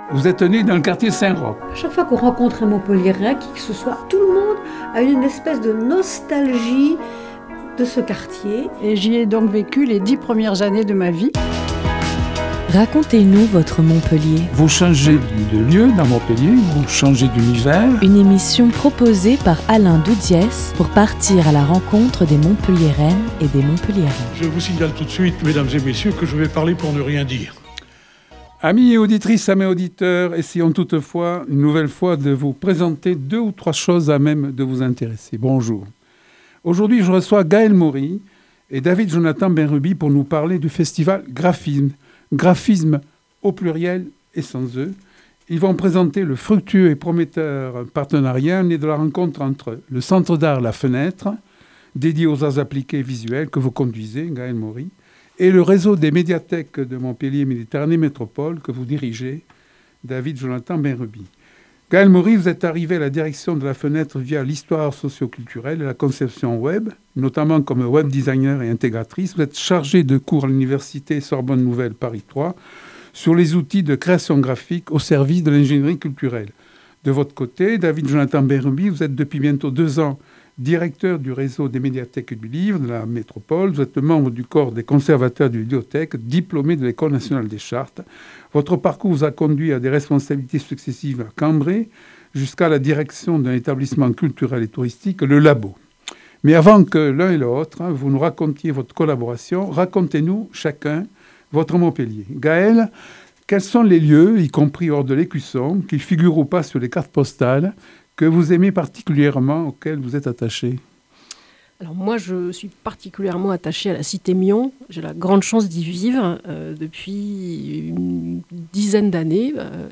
Vous êtes né dans le quartier Saint-Roch. À chaque fois qu'on rencontre un Montpelliérain, qui que ce soit, tout le monde a une espèce de nostalgie de ce quartier. Et j'y ai donc vécu les 10 premières années de ma vie. Racontez-nous votre Montpellier. Vous changez de lieu dans Montpellier, vous changez d'univers. Une émission proposée par Alain Doudiès pour partir à la rencontre des Montpelliéraines et des Montpelliérains. Je vous signale tout de suite, mesdames et messieurs, que je vais parler pour ne rien dire. Amis et auditrices, amis auditeurs, essayons toutefois, une nouvelle fois, de vous présenter 2 ou 3 choses à même de vous intéresser. Bonjour. Aujourd'hui, je reçois Gaël Maury et David Jonathan Benrubi pour nous parler du festival Graphisme. Graphisme au pluriel et sans eux. Ils vont présenter le fructueux et prometteur partenariat né de la rencontre entre le Centre d'art La Fenêtre, dédié aux arts appliqués visuels que vous conduisez, Gaël Maury, et le réseau des médiathèques de Montpellier Méditerranée Métropole que vous dirigez, David Jonathan Benrubi. Gaël Maury, vous êtes arrivé à la direction de La Fenêtre via l'histoire socio-culturelle et la conception web, notamment comme web designer et intégratrice. Vous êtes chargé de cours à l'université Sorbonne Nouvelle Paris 3 sur les outils de création graphique au service de l'ingénierie culturelle. De votre côté, David Jonathan Benrubi, vous êtes depuis bientôt 2 ans directeur du réseau des médiathèques du livre de la métropole. Vous êtes membre du corps des conservateurs de bibliothèque, diplômé de l'École nationale des chartes. Votre parcours vous a conduit à des responsabilités successives à Cambrai, jusqu'à la direction d'un établissement culturel et touristique, le Labo. Mais avant que l'un et l'autre, vous nous racontiez votre collaboration, racontez-nous chacun votre Montpellier. Gaël, quels sont les lieux, y compris hors de l'Écusson, qui figurent ou pas sur les cartes postales, que vous aimez particulièrement, auxquels vous êtes attaché? Alors moi, je suis particulièrement attachée à la cité Mion. J'ai la grande chance d'y vivre depuis une dizaine d'années.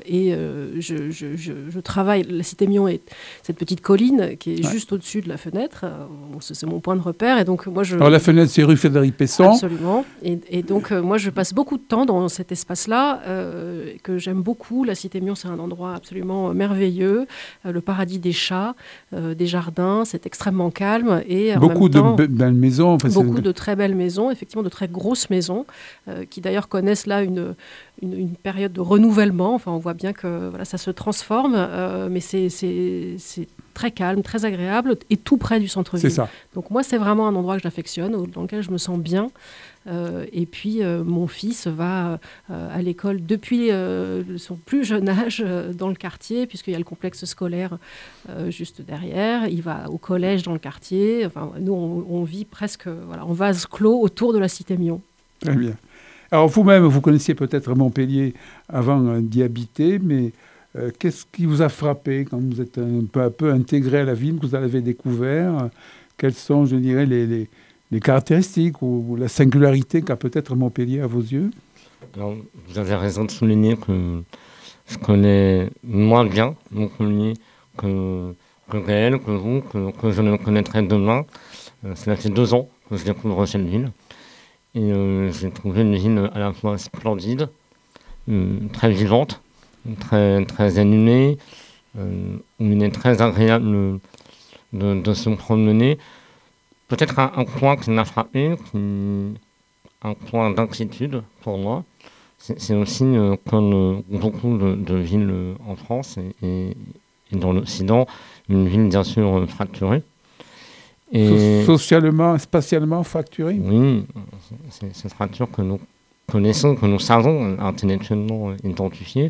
Je travaille... La cité Mion est cette petite colline qui est juste au-dessus de la Fenêtre. C'est mon point de repère. Et donc, moi, Alors la Fenêtre, c'est rue Frédéric-Pesson. Absolument. Et donc, moi, je passe beaucoup de temps dans cet espace-là que j'aime beaucoup. La cité Mion, c'est un endroit absolument merveilleux. Le paradis des chats, des jardins. C'est extrêmement calme. Et beaucoup de belles maisons. Enfin, beaucoup de très belles maisons, effectivement de très grosses maisons, qui d'ailleurs connaissent là une période de renouvellement. Enfin, on voit bien que voilà, ça se transforme, mais c'est très calme, très agréable et tout près du centre-ville. C'est ça. Donc moi, c'est vraiment un endroit que j'affectionne, dans lequel je me sens bien. Et puis, mon fils va à l'école depuis son plus jeune âge dans le quartier, puisqu'il y a le complexe scolaire juste derrière. Il va au collège dans le quartier. Enfin, nous, on vit presque en vase clos autour de la cité Mion. Très bien. Alors, vous-même, vous connaissiez peut-être Montpellier avant d'y habiter, mais qu'est-ce qui vous a frappé quand vous êtes un peu à peu intégré à la ville, que vous avez découvert? Quelles sont, je dirais, les caractéristiques ou la singularité qu'a peut-être Montpellier à vos yeux? Alors, vous avez raison de souligner que je connais moins bien Montpellier que Gaël, que vous, que je le connaîtrai demain. Cela fait 2 ans que je découvre cette ville. Et j'ai trouvé une ville à la fois splendide, très vivante, très animée, où il est très agréable de se promener. Peut-être un point qui m'a frappé, un point d'inquiétude pour moi, c'est aussi comme beaucoup de villes en France et dans l'Occident, une ville bien sûr fracturée. Et socialement, spatialement fracturée? Oui, c'est cette fracture que nous connaissons, que nous savons intellectuellement identifier.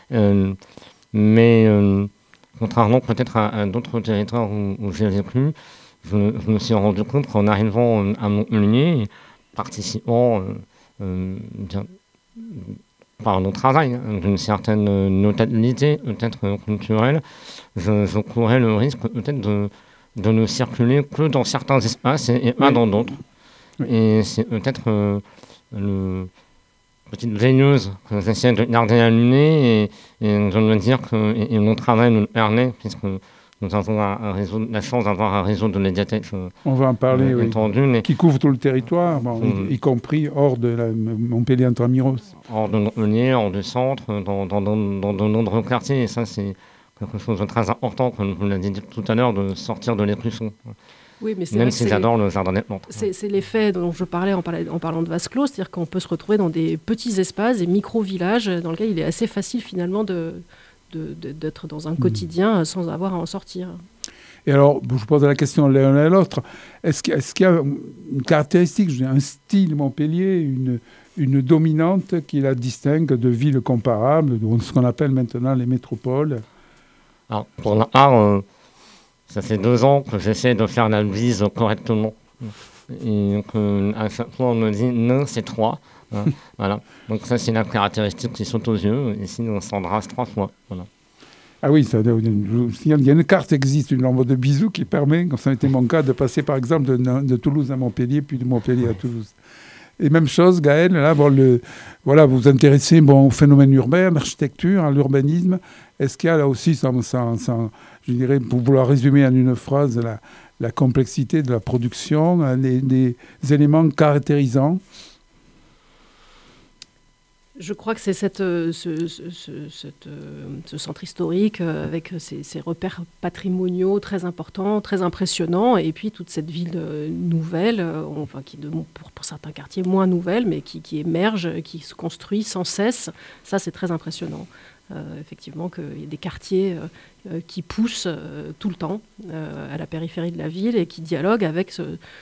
Mais contrairement peut-être à d'autres territoires où j'ai vécu, je me suis rendu compte qu'en arrivant à Montpellier, participant par notre travail d'une certaine notabilité, peut-être culturelle, je courais le risque peut-être de ne circuler que dans certains espaces et pas dans d'autres. Oui. Et c'est peut-être une petite veilleuse que j'essaie de garder allumée et je dois dire que mon travail nous permet, puisque nous avons la chance d'avoir un réseau de médiathèques. On va en parler, étendu, mais qui couvre tout le territoire, y compris hors de Montpellier Intramuros. Hors de Montpellier, hors du centre, dans de nombreux quartiers. Et ça, c'est quelque chose de très important, comme vous l'avez dit tout à l'heure, de sortir de l'Écusson. Oui, mais c'est même vrai que s'ils adorent le jardin des plantes. c'est l'effet dont je parlais en parlant de vase clos, c'est-à-dire qu'on peut se retrouver dans des petits espaces, des micro-villages, dans lesquels il est assez facile finalement d'être dans un quotidien sans avoir à en sortir. Et alors, je pose la question l'un à l'autre. Est-ce qu'il y a une caractéristique, un style Montpellier, une dominante qui la distingue de villes comparables, de ce qu'on appelle maintenant les métropoles? Alors, pour l'art, ça fait 2 ans que j'essaie de faire la bise correctement. Et à chaque fois, on me dit non, c'est 3. Hein, voilà. Donc, ça, c'est la caractéristique qui saute aux yeux. Ici, on s'embrasse 3 fois. Voilà. Ah oui, il y a une carte existe, une lampe de bisous qui permet, comme ça a été mon cas, de passer par exemple de Toulouse à Montpellier, puis de Montpellier à Toulouse. Et même chose, Gaël, là, vous vous intéressez au phénomène urbain, à l'architecture, à l'urbanisme. Est-ce qu'il y a là aussi, je dirais, pour vouloir résumer en une phrase, la complexité de la production, des éléments caractérisants? Je crois que c'est ce centre historique avec ses repères patrimoniaux très importants, très impressionnants, et puis toute cette ville nouvelle, pour certains quartiers moins nouvelle, mais qui émerge, qui se construit sans cesse. Ça, c'est très impressionnant. Effectivement, qu'il y ait des quartiers qui poussent tout le temps à la périphérie de la ville et qui dialoguent avec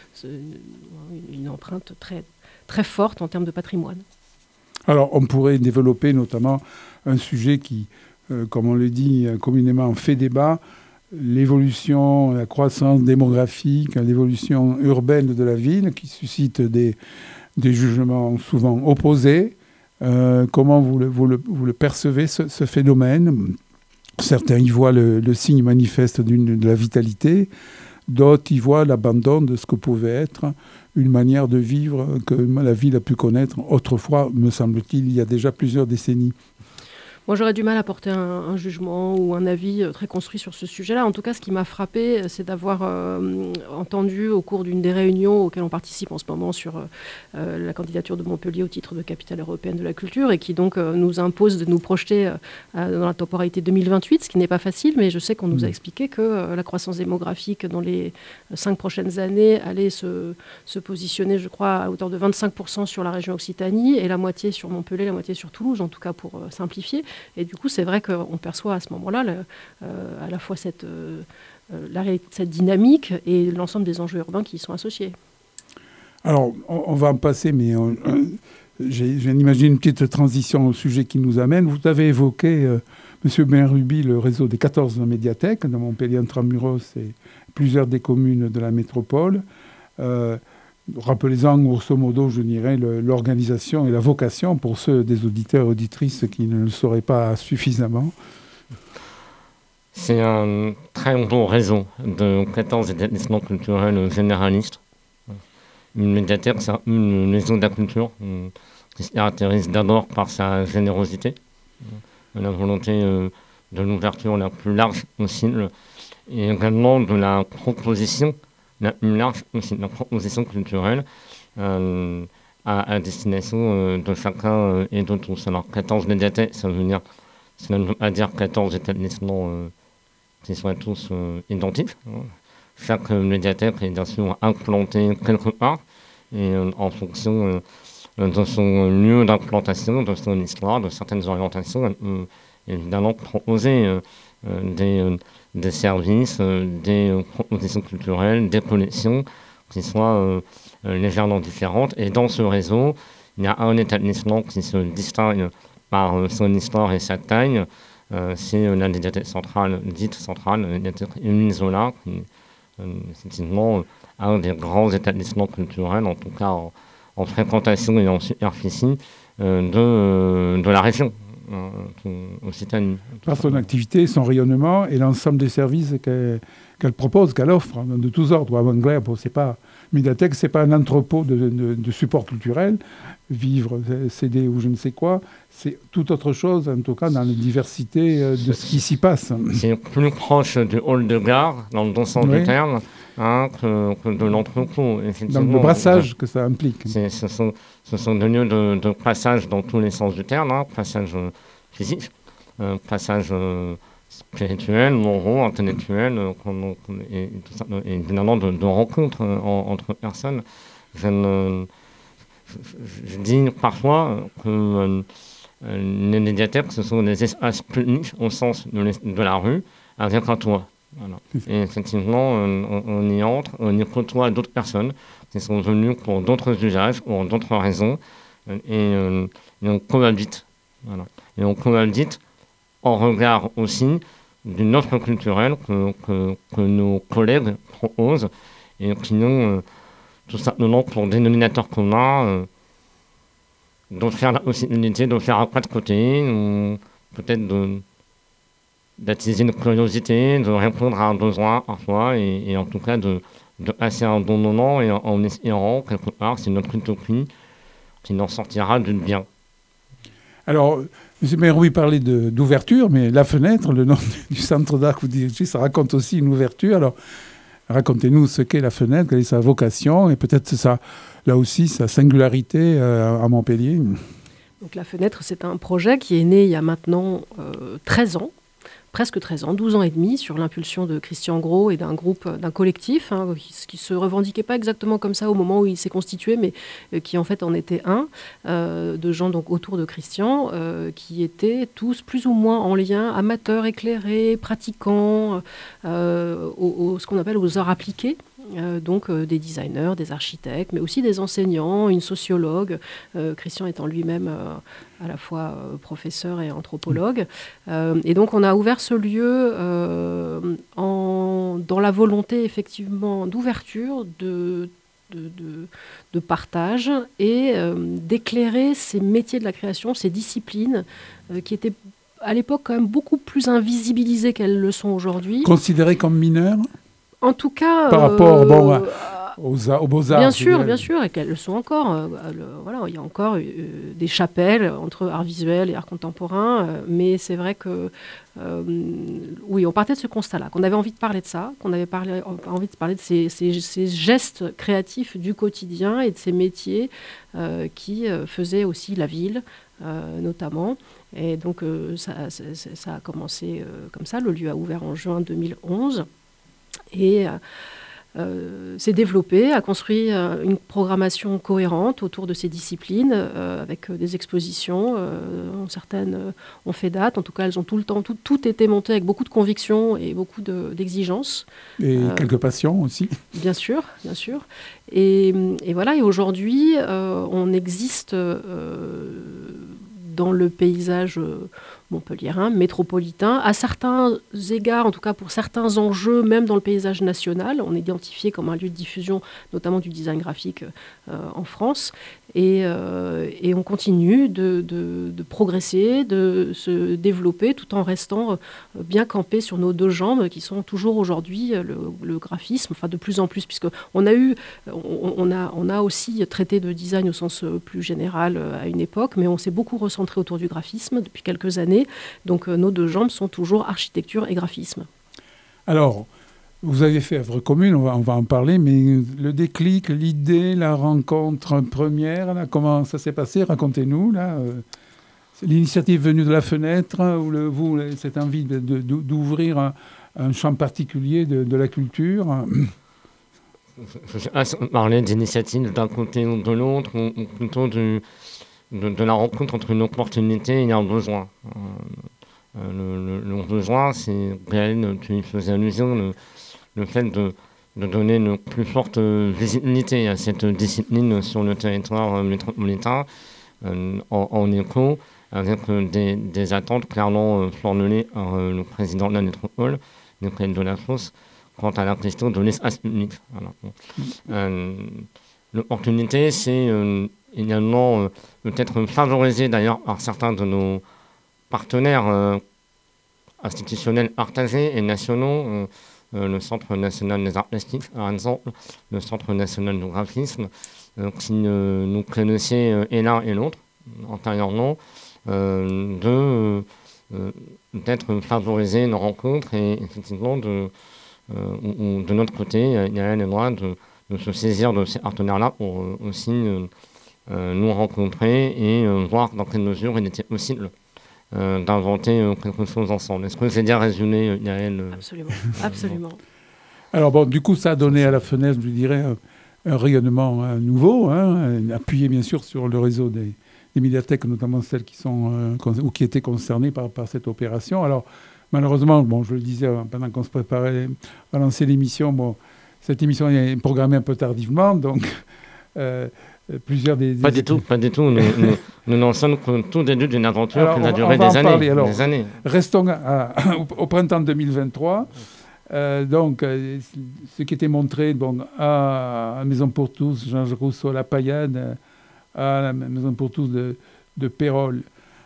une empreinte très, très forte en termes de patrimoine. Alors, on pourrait développer notamment un sujet qui, comme on le dit communément, fait débat, l'évolution, la croissance démographique, l'évolution urbaine de la ville, qui suscite des jugements souvent opposés. Comment vous le percevez, ce phénomène? Certains y voient le signe manifeste de la vitalité, d'autres y voient l'abandon de ce que pouvait être une manière de vivre que la ville a pu connaître autrefois, me semble-t-il, il y a déjà plusieurs décennies. Moi, j'aurais du mal à porter un jugement ou un avis très construit sur ce sujet-là. En tout cas, ce qui m'a frappé, c'est d'avoir entendu au cours d'une des réunions auxquelles on participe en ce moment sur la candidature de Montpellier au titre de capitale européenne de la culture et qui donc nous impose de nous projeter dans la temporalité 2028, ce qui n'est pas facile, mais je sais qu'on nous a expliqué que la croissance démographique dans les 5 prochaines années allait se positionner, je crois, à hauteur de 25% sur la région Occitanie et la moitié sur Montpellier, la moitié sur Toulouse, en tout cas pour simplifier. Et du coup, c'est vrai qu'on perçoit à ce moment-là à la fois cette dynamique et l'ensemble des enjeux urbains qui y sont associés. Alors, on va en passer, mais j'imagine une petite transition au sujet qui nous amène. Vous avez évoqué, M. Benrubi, le réseau des 14 médiathèques dans Montpellier, Intramuros et plusieurs des communes de la métropole. Rappelez-en, grosso modo, je dirais, l'organisation et la vocation pour ceux des auditeurs et auditrices qui ne le sauraient pas suffisamment. C'est un très bon réseau de 14 établissements culturels généralistes. Une médiathèque, c'est une maison de la culture qui se caractérise d'abord par sa générosité, la volonté de l'ouverture la plus large possible et également de la proposition la plus large aussi, la proposition culturelle à destination de chacun et de tous. Alors 14 médiathèques, ça ne veut pas dire 14 établissements qui soient tous identiques. Chaque médiathèque est bien sûr implantée quelque part et en fonction de son lieu d'implantation, de son histoire, de certaines orientations, elle peut évidemment proposer des services, des propositions culturelles, des collections qui soient légèrement différentes. Et dans ce réseau, il y a un établissement qui se distingue par son histoire et sa taille. C'est la médiathèque centrale, dite centrale, la médiathèque Émile Zola, qui est effectivement un des grands établissements culturels, en tout cas en fréquentation et en superficie de la région. Occitanie. Par son activité, son rayonnement et l'ensemble des services qu'elle propose, qu'elle offre, de tous ordres. En anglais, c'est pas médiathèque, c'est pas un entrepôt de support culturel, vivre, CD ou je ne sais quoi. C'est tout autre chose, en tout cas, dans la diversité de ce qui s'y passe. C'est plus proche du hall de gare, dans le bon sens du terme, que de l'entrepôt. Dans le brassage que ça implique. Ce sont des lieux de passage dans tous les sens du terme, passage physique, passage spirituels, moraux, intellectuels, et évidemment de rencontres entre personnes. Je dis parfois que les médiathèques, ce sont des espaces publics au sens de la rue, avec un toit. Voilà. Et effectivement, on y entre, on y côtoie d'autres personnes qui sont venues pour d'autres usages, pour d'autres raisons, et on cohabite. Voilà. Et on cohabite en regard aussi d'une offre culturelle que nos collègues proposent et qui n'ont tout simplement pour dénominateur commun d'offrir la possibilité de faire un pas de côté, ou peut-être d'attiser une curiosité, de répondre à un besoin parfois, et en tout cas de passer un bon moment, et en espérant quelque part, c'est notre utopie, qu'il en sortira du bien. Alors, M. Meroui parlait d'ouverture, mais la fenêtre, le nom du centre d'art que vous dirigez, ça raconte aussi une ouverture. Alors, racontez-nous ce qu'est la fenêtre, quelle est sa vocation, et peut-être ça, là aussi sa singularité à Montpellier. Donc la fenêtre, c'est un projet qui est né il y a maintenant 13 ans, presque 13 ans, 12 ans et demi, sur l'impulsion de Christian Gros et d'un collectif, qui ne se revendiquait pas exactement comme ça au moment où il s'est constitué, mais qui en fait en était un, de gens donc autour de Christian, qui étaient tous plus ou moins en lien, amateurs éclairés, pratiquants, ce qu'on appelle aux arts appliqués. Donc des designers, des architectes, mais aussi des enseignants, une sociologue, Christian étant lui-même à la fois professeur et anthropologue. Et donc on a ouvert ce lieu dans la volonté effectivement d'ouverture, de partage et d'éclairer ces métiers de la création, ces disciplines qui étaient à l'époque quand même beaucoup plus invisibilisées qu'elles le sont aujourd'hui. Considérées comme mineures ? En tout cas, par rapport aux beaux-arts. Bien sûr, et qu'elles le sont encore. Voilà, il y a encore des chapelles entre art visuel et art contemporain, mais c'est vrai que, oui, on partait de ce constat-là, qu'on avait envie de parler de ça, qu'on avait envie de parler de ces gestes créatifs du quotidien et de ces métiers qui faisaient aussi la ville, notamment. Et donc, ça a commencé comme ça. Le lieu a ouvert en juin 2011. Et s'est développé, a construit une programmation cohérente autour de ces disciplines, avec des expositions. Certaines ont fait date, en tout cas elles ont tout été monté avec beaucoup de conviction et beaucoup d'exigences. Et quelques passions aussi. Bien sûr. Et voilà, et aujourd'hui, on existe dans le paysage montpelliérain, métropolitain, à certains égards, en tout cas pour certains enjeux, même dans le paysage national. On est identifié comme un lieu de diffusion, notamment du design graphique en France. Et on continue de progresser, de se développer, tout en restant bien campé sur nos deux jambes, qui sont toujours aujourd'hui le graphisme, enfin de plus en plus, puisqu'on a aussi traité de design au sens plus général à une époque, mais on s'est beaucoup recentré autour du graphisme depuis quelques années. Donc nos deux jambes sont toujours architecture et graphisme. Alors, vous avez fait œuvre commune, on va en parler, mais le déclic, l'idée, la rencontre première, là, comment ça s'est passé ? Racontez-nous. Là, l'initiative venue de la fenêtre, ou cette envie d'ouvrir un champ particulier de la culture. Je sais pas si on parlait d'initiative d'un côté ou de l'autre, ou plutôt de la rencontre entre une opportunité et un besoin. Le besoin, c'est réel, tu y faisais allusion, le fait de donner une plus forte visibilité à cette discipline sur le territoire métropolitain, en écho avec des attentes clairement formulées par le président de la métropole, Michael Delafosse, quant à la question de l'espace public. Voilà. L'opportunité, c'est également peut-être favorisé d'ailleurs par certains de nos partenaires institutionnels partagés et nationaux, le Centre national des arts plastiques, par exemple, le Centre national du graphisme, qui nous connaissaient et l'un et l'autre, antérieurement, d'être favorisé une rencontre et effectivement de notre côté, Yael et moi, de se saisir de ces partenaires-là pour aussi nous rencontrer et voir dans quelle mesure il était possible d'inventer quelque chose ensemble. Est-ce que j'ai bien résumé, Yael Absolument. Alors bon, du coup, ça a donné à la fenêtre, je dirais, un rayonnement nouveau, appuyé bien sûr sur le réseau des médiathèques, notamment celles qui sont ou qui étaient concernées par cette opération. Alors malheureusement, bon, je le disais pendant qu'on se préparait à lancer l'émission, cette émission est programmée un peu tardivement, donc plusieurs des... Pas du tout. Nous n'en sommes qu'au tout début d'une aventure qui a duré des années. Restons au printemps 2023. Donc, ce qui était montré à Maison pour tous, Jean-Jacques Rousseau, La Paillade, à la Maison pour tous de Pérol.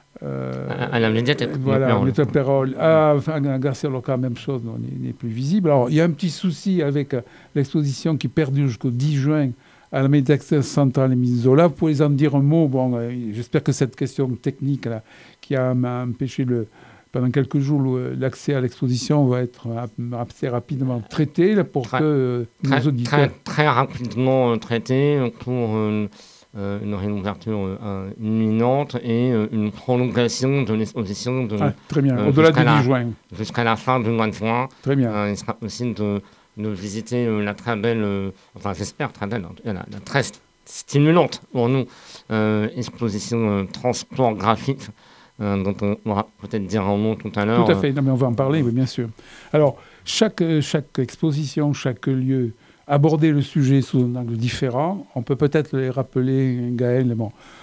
À la médiathèque. Voilà, à Pérol. À Garcia Lorca, même chose, n'est plus visible. Alors, il y a un petit souci avec l'exposition qui perdure jusqu'au 10 juin à la médiathèque centrale Émile Zola. Vous pouvez en dire un mot. J'espère que cette question technique là, qui m'a empêché pendant quelques jours, l'accès à l'exposition va être assez rapidement traité là, pour que nos auditeurs... Très rapidement traité pour une réouverture imminente et une prolongation de l'exposition très bien, au-delà du 10 juin. Jusqu'à la fin du mois de juin. Très bien. Il sera possible de visiter la très belle, j'espère très belle, la très stimulante pour nous, exposition transport graphique, dont on va peut-être dire un mot tout à l'heure. Tout à fait, non, mais on va en parler, oui, bien sûr. Alors, chaque exposition, chaque lieu, aborder le sujet sous un angle différent. On peut peut-être les rappeler, Gaël.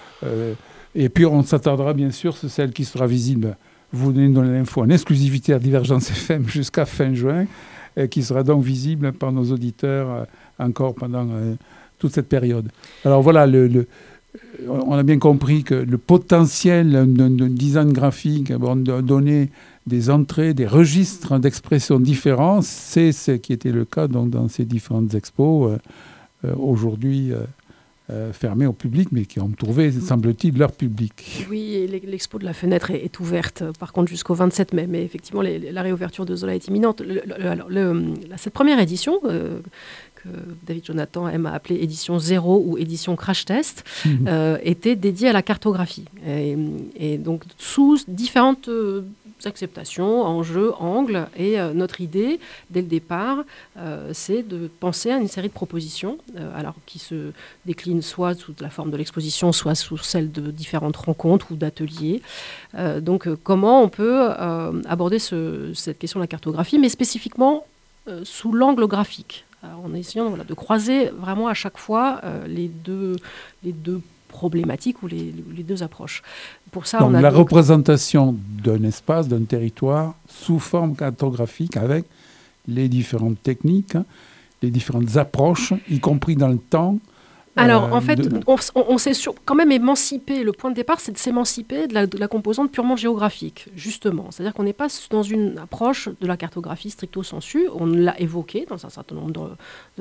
Et puis, on s'attardera, bien sûr, sur celle qui sera visible. Vous venez de donner l'info en exclusivité à Divergence FM jusqu'à fin juin, qui sera donc visible par nos auditeurs encore pendant toute cette période. Alors, voilà, on a bien compris que le potentiel d'un design graphique, donner des entrées, des registres d'expression différents, c'est ce qui était le cas donc, dans ces différentes expos, aujourd'hui fermées au public, mais qui ont trouvé, semble-t-il, leur public. Oui, et l'expo de la fenêtre est ouverte, par contre, jusqu'au 27 mai, mais effectivement, la réouverture de Zola est imminente. Cette première édition... que David Jonathan aime à appeler édition 0 ou édition crash test, était dédiée à la cartographie. Et donc, sous différentes acceptations, enjeux, angles. Et notre idée, dès le départ, c'est de penser à une série de propositions, alors qui se déclinent soit sous la forme de l'exposition, soit sous celle de différentes rencontres ou d'ateliers. Donc, comment on peut aborder cette question de la cartographie, mais spécifiquement sous l'angle graphique. En essayant de croiser vraiment à chaque fois les deux problématiques ou les deux approches. Pour ça, donc, la représentation d'un espace, d'un territoire, sous forme cartographique, avec les différentes techniques, les différentes approches, y compris dans le temps. Alors, en fait, on s'est quand même émancipé. Le point de départ, c'est de s'émanciper de la composante purement géographique, justement. C'est-à-dire qu'on n'est pas dans une approche de la cartographie stricto sensu. On l'a évoqué dans un certain nombre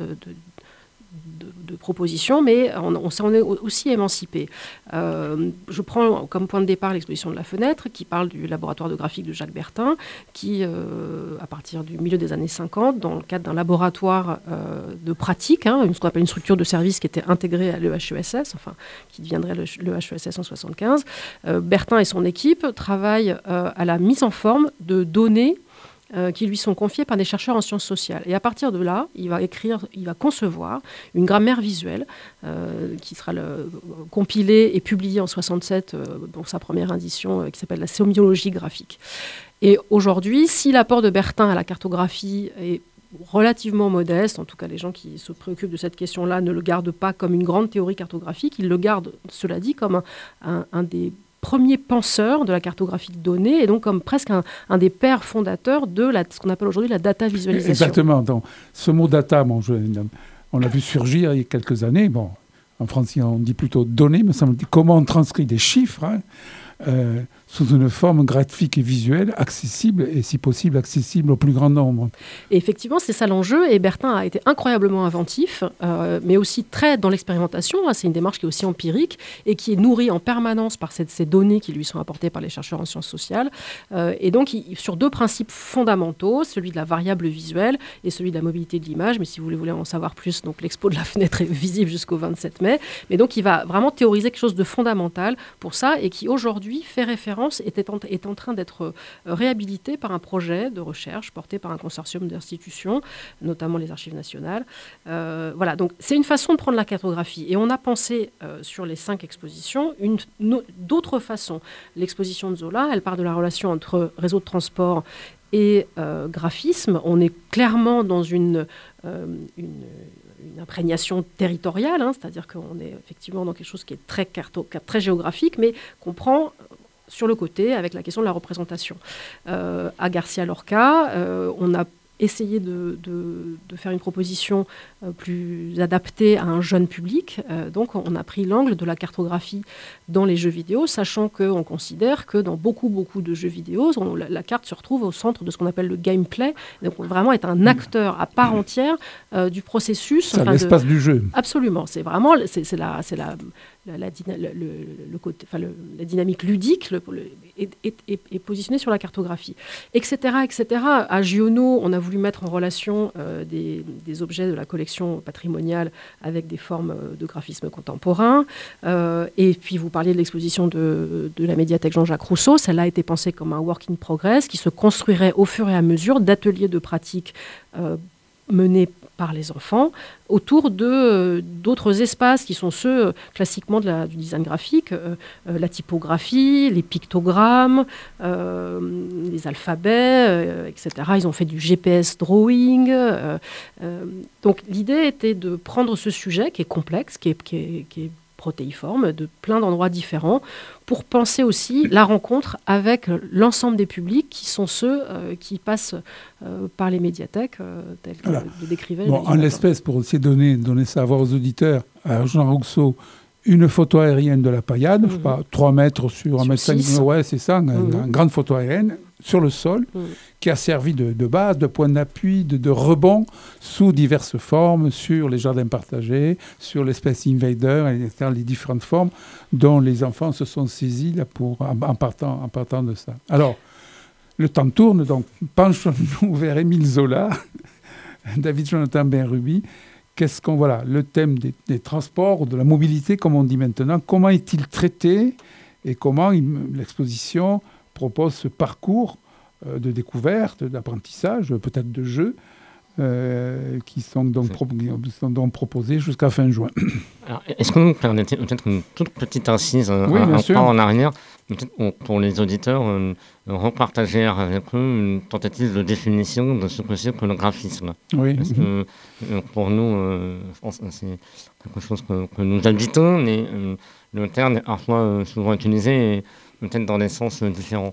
de propositions, mais on s'en est aussi émancipé. Je prends comme point de départ l'exposition de la fenêtre, qui parle du laboratoire de graphique de Jacques Bertin, qui, à partir du milieu des années 50, dans le cadre d'un laboratoire de pratique, ce qu'on appelle une structure de service qui était intégrée à l'EHESS, enfin, qui deviendrait l'EHESS en 75, Bertin et son équipe travaillent à la mise en forme de données qui lui sont confiés par des chercheurs en sciences sociales. Et à partir de là, il va concevoir une grammaire visuelle qui sera compilée et publiée en 67 pour sa première édition qui s'appelle la sémiologie graphique. Et aujourd'hui, si l'apport de Bertin à la cartographie est relativement modeste, en tout cas les gens qui se préoccupent de cette question-là ne le gardent pas comme une grande théorie cartographique, ils le gardent, cela dit, comme un des premier penseur de la cartographie de données et donc comme presque un des pères fondateurs de ce qu'on appelle aujourd'hui la data visualisation. Exactement. Donc, ce mot data, on l'a vu surgir il y a quelques années. Bon, en français, on dit plutôt données, mais comment on transcrit des chiffres sous une forme graphique et visuelle, accessible et si possible accessible au plus grand nombre. Et effectivement, c'est ça l'enjeu et Bertin a été incroyablement inventif, mais aussi très dans l'expérimentation. C'est une démarche qui est aussi empirique et qui est nourrie en permanence par ces données qui lui sont apportées par les chercheurs en sciences sociales. Et donc, sur deux principes fondamentaux, celui de la variable visuelle et celui de la mobilité de l'image. Mais si vous voulez en savoir plus, donc l'expo de la fenêtre est visible jusqu'au 27 mai. Mais donc, il va vraiment théoriser quelque chose de fondamental pour ça et qui aujourd'hui fait référence référence est en train d'être réhabilité par un projet de recherche porté par un consortium d'institutions, notamment les Archives nationales. Voilà, donc c'est une façon de prendre la cartographie. Et on a pensé sur les 5 expositions d'autres façons. L'exposition de Zola, elle part de la relation entre réseau de transport et graphisme. On est clairement dans une imprégnation territoriale, c'est-à-dire qu'on est effectivement dans quelque chose qui est très géographique, mais qu'on prend sur le côté avec la question de la représentation. À Garcia Lorca, on a essayé de faire une proposition plus adaptée à un jeune public. Donc, on a pris l'angle de la cartographie dans les jeux vidéo, sachant qu'on considère que dans beaucoup de jeux vidéo, la carte se retrouve au centre de ce qu'on appelle le gameplay. Donc, vraiment est un acteur à part entière du processus. C'est l'espace du jeu. Absolument. C'est vraiment la dynamique ludique est positionnée sur la cartographie, etc. À Giono, on a voulu mettre en relation des objets de la collection patrimoniale avec des formes de graphisme contemporain. Et puis, vous parliez de l'exposition de la médiathèque Jean-Jacques Rousseau. Celle-là a été pensée comme un work in progress qui se construirait au fur et à mesure d'ateliers de pratique menés par les enfants autour d'autres espaces qui sont ceux classiquement du design graphique, la typographie, les pictogrammes, les alphabets, etc. Ils ont fait du GPS drawing. Donc l'idée était de prendre ce sujet qui est complexe, qui est protéiforme, de plein d'endroits différents, pour penser aussi la rencontre avec l'ensemble des publics qui sont ceux qui passent par les médiathèques, telles que le décrivait. En l'espèce, pour aussi donner ça à voir aux auditeurs, à Jean Rousseau, une photo aérienne de la Payade, je sais pas, 3 mètres sur 1,5 m, ouais, c'est ça, une grande photo aérienne sur le sol, qui a servi de base, de point d'appui, de rebond sous diverses formes, sur les jardins partagés, sur l'espèce Invader, etc., les différentes formes dont les enfants se sont saisis là, en partant de ça. Alors, le temps tourne, donc penchons-nous vers Émile Zola, David Jonathan Benrubi. Voilà, le thème des transports, de la mobilité, comme on dit maintenant, comment est-il traité et comment l'exposition propose ce parcours de découverte, d'apprentissage, peut-être de jeu, qui sont donc proposés jusqu'à fin juin. Alors, est-ce que vous permettez peut-être une toute petite incise, un pas en arrière, peut-être pour les auditeurs, repartager avec eux une tentative de définition de ce que c'est que le graphisme. Oui. Parce que pour nous, je pense que c'est quelque chose que nous habitons, mais le terme est parfois souvent utilisé, peut-être dans des sens différents.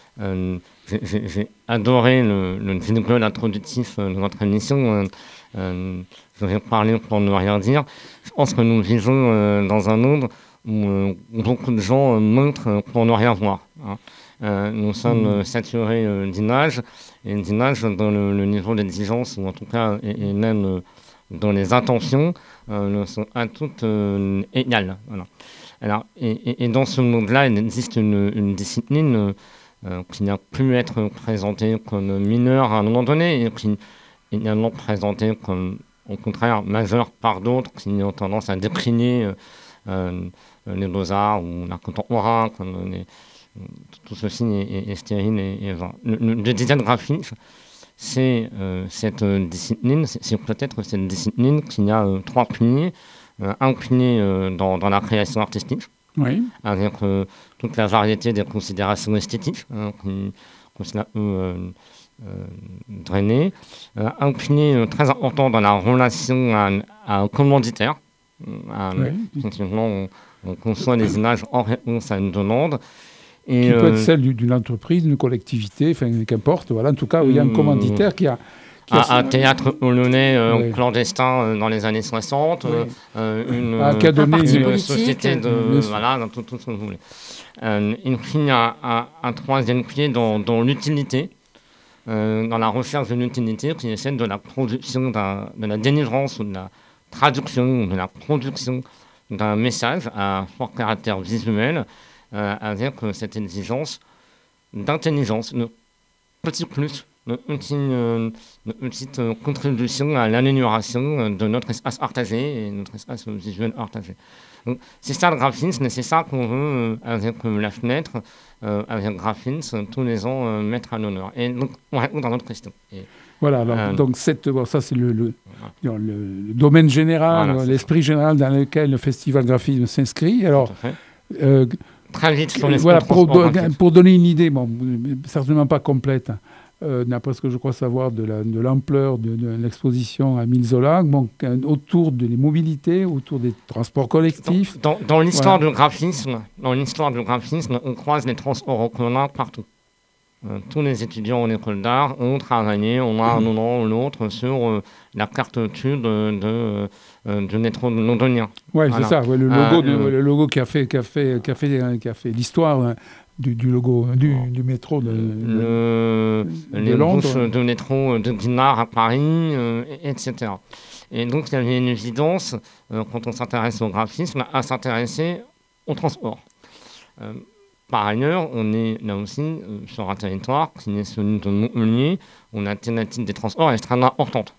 J'ai adoré le jingle introductif de votre émission. Je vais parler pour ne rien dire. Je pense que nous vivons dans un monde où beaucoup de gens montrent pour ne rien voir. Nous sommes saturés d'images, et d'images dans le niveau d'exigence, ou en tout cas, et même dans les intentions, ne sont à toutes égales. Voilà. Alors, et dans ce monde-là, il existe une discipline qui n'a pu être présentée comme mineure à un moment donné, et qui est également présentée comme, au contraire, majeure par d'autres qui ont tendance à décliner les beaux-arts ou l'art contemporain, tout ceci est stérile et vain. Le design graphique, c'est cette discipline, c'est peut-être cette discipline qui a 3 piliers. Un pilier dans la création artistique, avec toute la variété des considérations esthétiques que cela peut drainer. Un pilier très important dans la relation à un commanditaire. Effectivement, on conçoit des images en réponse à une demande. Qui peut être celle d'une entreprise, d'une collectivité, enfin qu'importe. Voilà, en tout cas, où il y a un commanditaire qui a un théâtre polonais clandestin dans les années 60, une société de... Voilà, dans tout ce que vous voulez. Il y a un troisième pied dans l'utilité, dans la recherche de l'utilité, qui est celle de la production, de la délivrance, ou de la traduction, de la production d'un message à fort caractère visuel, avec cette exigence d'intelligence, le petit plus notre petite contribution à l'amélioration de notre espace partagé et notre espace visuel partagé. Donc, c'est ça le graphisme, et c'est ça qu'on veut, avec la fenêtre, avec Graphisme, tous les ans mettre à l'honneur. Et donc, on répond à notre question. Voilà, alors, donc ça c'est le domaine général, voilà, l'esprit général dans lequel le festival graphisme s'inscrit. Alors, très vite sur les voilà, pour donner une idée, bon, certainement pas complète, d'après ce que je crois savoir de l'ampleur de l'exposition à Mille-Zola, bon, autour des mobilités, autour des transports collectifs. Dans l'histoire du graphisme, on croise les transports en commun partout. Tous les étudiants en école d'art ont travaillé, on a un moment ou l'autre sur la carte tube du métro londonien. Oui, voilà. C'est ça, ouais, le logo qui a fait l'histoire du logo du métro de Londres. Les bouches de métro de Guinard à Paris, etc. Et donc il y avait une évidence, quand on s'intéresse au graphisme, à s'intéresser au transport. Par ailleurs, on est là aussi sur un territoire qui est celui de Montpellier, où la thématique des transports est très importante.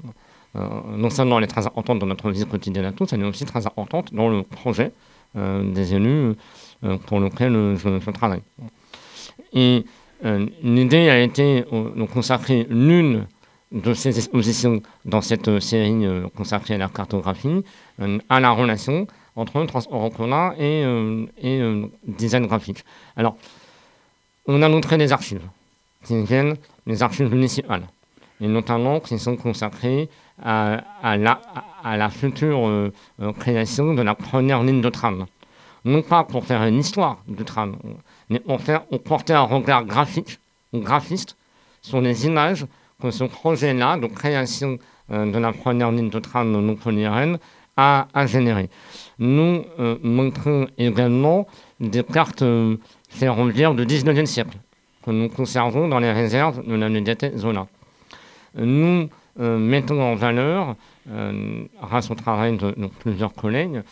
Non seulement elle est très importante dans notre vie quotidienne à tous, elle est aussi très importante dans le projet des élus pour lequel je travaille. Et l'idée a été de consacrer l'une de ces expositions dans cette série consacrée à la cartographie, à la relation entre le transport en commun et design graphique. Alors, on a montré des archives, qui viennent des archives municipales, et notamment qui sont consacrées à la future création de la première ligne de tram. Non pas pour faire une histoire du tram, mais pour porter un regard graphique ou graphiste sur les images que ce projet-là de création de la première ligne de tram montpelliéraine a généré. Nous montrons également des cartes ferroviaires du 19e siècle que nous conservons dans les réserves de la médiathèque Zola. Nous mettons en valeur, grâce au travail de plusieurs collègues,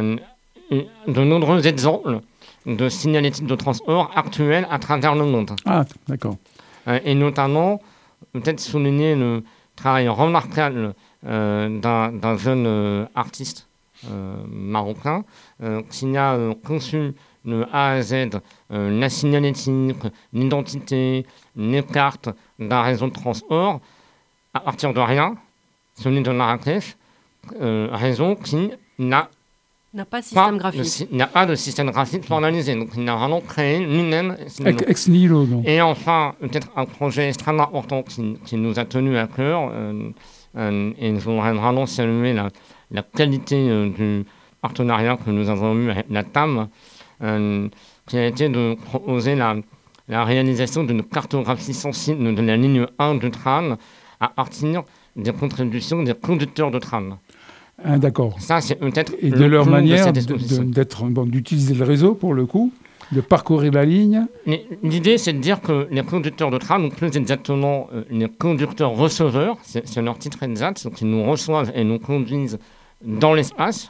de nombreux exemples de signalétique de transport actuels à travers le monde. Ah, d'accord. Et notamment, peut-être souligner le travail remarquable d'un jeune artiste marocain qui a conçu de A à Z la signalétique, l'identité, les cartes d'un réseau de transport à partir de rien, celui de Marrakech, réseau qui n'a pas de système graphique. Il n'y a pas de système graphique formalisé, donc il a vraiment créé lui-même. Ex nihilo, donc. Et enfin, peut-être un projet extrêmement important qui nous a tenu à cœur, et je voudrais vraiment saluer la qualité du partenariat que nous avons eu avec la TAM, qui a été de proposer la réalisation d'une cartographie sensible de la ligne 1 du tram à partir des contributions des conducteurs de tram. Ah, d'accord. Ça, c'est peut-être et de leur manière d'utiliser le réseau, pour le coup, de parcourir la ligne. L'idée, c'est de dire que les conducteurs de tram, ou plus exactement les conducteurs-receveurs, c'est leur titre exact, qui nous reçoivent et nous conduisent dans l'espace,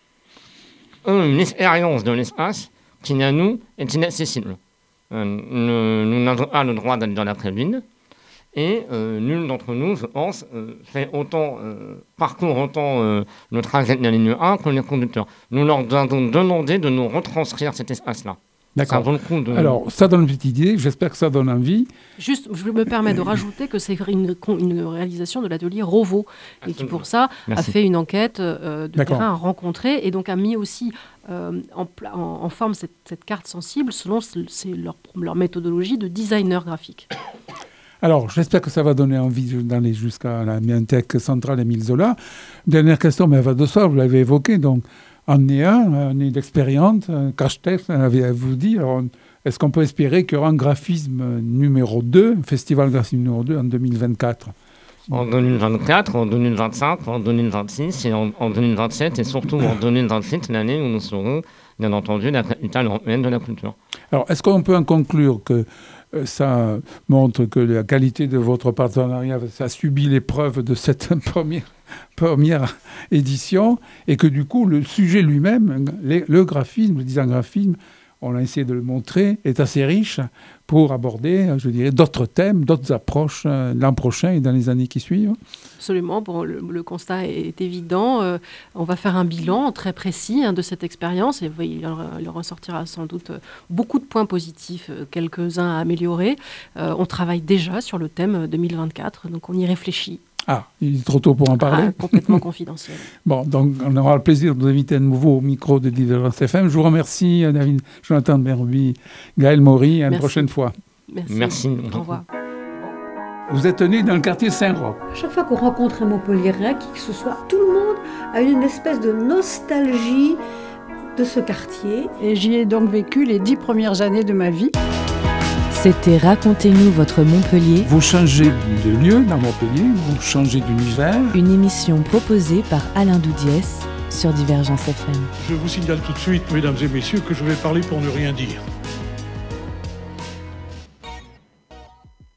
ont une expérience de l'espace qui, à nous, est inaccessible. Nous n'avons pas le droit d'aller dans la cabine, et nul d'entre nous, je pense, parcourt autant le trajet de la ligne 1 que les conducteurs. Nous leur avons demandé de nous retranscrire cet espace-là. D'accord. Ça vaut le coup de... Alors, ça donne une petite idée, j'espère que ça donne envie. Juste, je me permets de rajouter que c'est une réalisation de l'atelier Rovo, et qui, pour ça, a fait une enquête de terrain à rencontrer, et donc a mis aussi en forme cette carte sensible selon leur méthodologie de designer graphique. Alors, j'espère que ça va donner envie d'aller jusqu'à la médiathèque centrale Émile Zola. Dernière question, mais elle va de soi, vous l'avez évoqué, donc année 1, année d'expérience, cache-texte, vous dit. Alors, est-ce qu'on peut espérer qu'il y aura un graphisme numéro 2, un festival graphisme numéro 2 en 2024 ? En 2024, en 2025, en 2026 et en 2027, et surtout en 2028, l'année où nous serons, bien entendu, la capitale européenne de la culture. Alors, est-ce qu'on peut en conclure que ça montre que la qualité de votre partenariat, ça subit l'épreuve de cette première édition, et que du coup, le sujet lui-même, le graphisme, le design graphisme, on a essayé de le montrer, est assez riche pour aborder, je dirais, d'autres thèmes, d'autres approches l'an prochain et dans les années qui suivent. Absolument. Bon, le constat est évident. On va faire un bilan très précis de cette expérience et il en ressortira sans doute beaucoup de points positifs, quelques-uns à améliorer. On travaille déjà sur le thème 2024, donc on y réfléchit. Ah, il est trop tôt pour en parler. Complètement confidentiel. Bon, donc on aura le plaisir de vous inviter à nouveau au micro de Divergence FM. Je vous remercie, David, Jonathan Berby, Gaël Maury. À une prochaine fois. Merci. Au revoir. Vous êtes né dans le quartier Saint-Roch. À chaque fois qu'on rencontre un Montpelliérain, qui que ce soit, tout le monde a une espèce de nostalgie de ce quartier. Et j'y ai donc vécu les 10 premières années de ma vie. C'était Racontez-nous votre Montpellier. Vous changez de lieu dans Montpellier, vous changez d'univers. Une émission proposée par Alain Doudiès sur Divergence FM. Je vous signale tout de suite, mesdames et messieurs, que je vais parler pour ne rien dire.